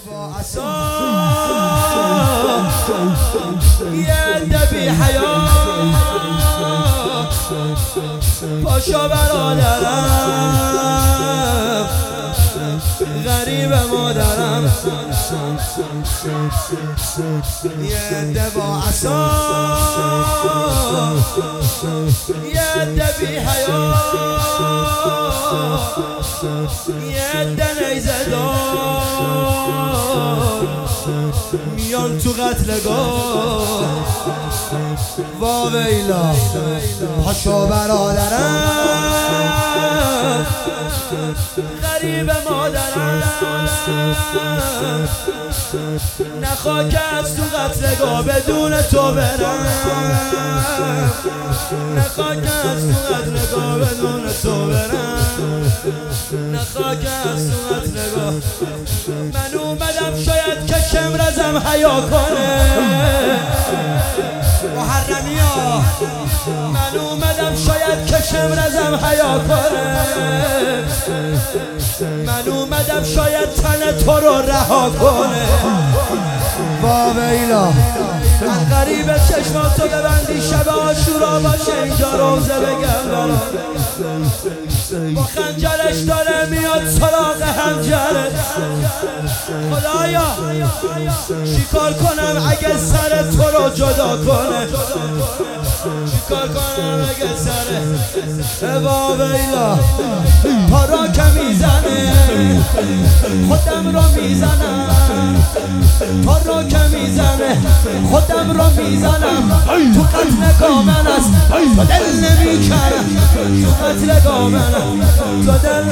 با عصا یه دبی حیا پاشا برادرم غریب مادرم یه دبا عصا یه دبی حیا یه دنیزه دار میان تو قتلگاه واویلا پاشا برادرم غریب مادرم نخواک از تو قتلگاه بدون تو برم نخواک از تو قتلگاه بدون تو برم نخواک از تو قتلگاه من اومدم شاید که شمرزم حیا کنه محرمی ها من اومدم شاید که شمرزم حیا کنه من اومدم شاید تن تو رو رها کنه واویلا من غریب چشماتو ببندی شب عاشورا باشه اینجا روزه بگم برام با خنجرش داره میاد سراغ حنجره خدایا چیکار کنم اگه سر تو رو جدا کنه چیکار کنم اگه سر واویلا پا را که میزنه خودم رو میزنم پا را که میزنه خودم رو میزنم تو قتلگاه من است تو دل نمیکنم تو قتلگاه من است تو دل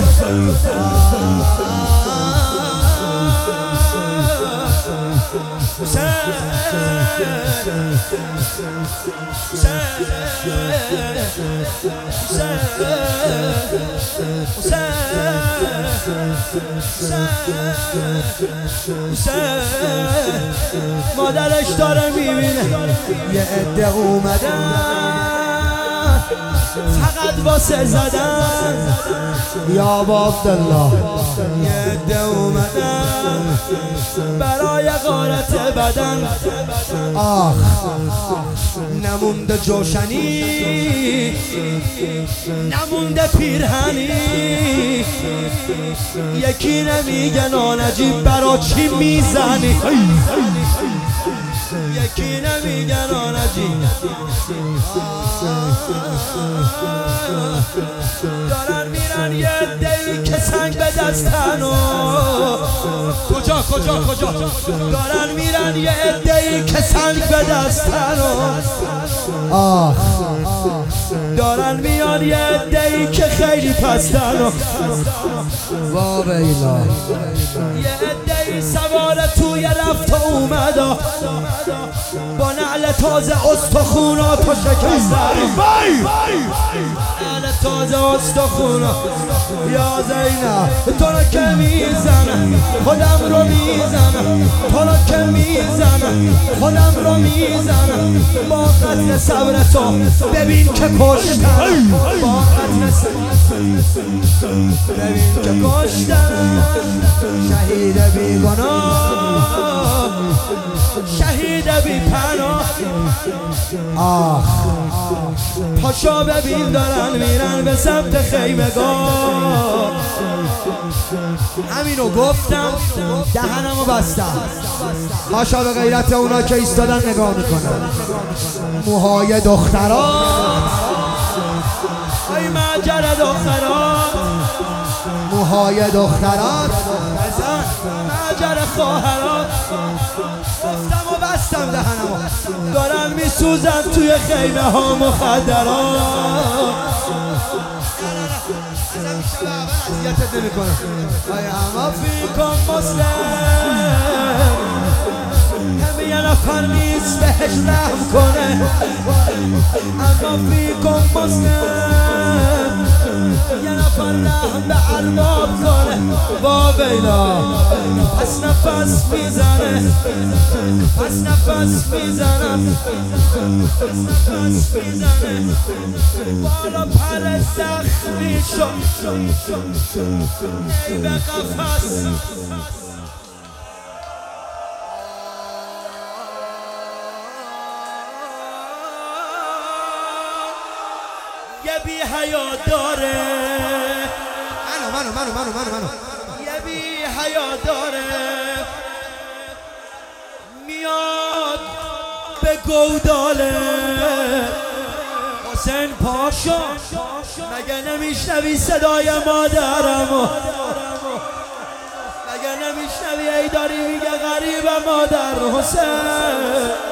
مادرش داره میبینه یه عده اومدن فقط واسه زدن یا با عبدالله یه عده اومدن برای غارت بدن آخ نمونده جوشنی نمونده پیرهنی یکی نمیگه نانجیب برا چی میزنی یکی نمیگه نانجیب دارن میرن یه عده‌ای که سنگ به دستن و کجا دارن میرن یه عده‌ای که سنگ به دستن و دارن میان یه عده‌ای که خیلی پستن و واویلا یه عده‌ای سوار توی رفت و اومدا با نعل تازه استخوناتو شکستن نعل تازه استخونا یا زینب تو رو که میزنم خودم رو میزنم تو رو که میزنم خودم رو میزنم با قتل صبر تو ببین که کشتم با قتل ببین که کشتم شهید بیگناه شهید بی پناه آخ پاشا ببین دارن میرن به سمت خیمگاه همینو گفتم دهنمو بستم پاشا به غیرت اونا که ایستادن نگاه میکنن موهای دخترات ای مجر دخترات موهای دخترات مجر خواهرات گفتم و بستم دهنمو دارن میسوزن توی خیمه ها مخدرات اذیتت نمیکنم اما فیکم مسلم همه یه نفر نیست بهش رحم کنه اما فیکم مسلم یه نفر رحم به ارباب کنه واویلا پس نفس میزنه پس نفس میزنم پس نفس میزنه بالا پر زخمی شد ای به قفص بی حیا داره منو یه بی حیا داره میاد به گوداله حسین پاشا مگه نمیشنوی صدای مادرمو مگه نمیشنوی ای داری میگه غریب مادر حسین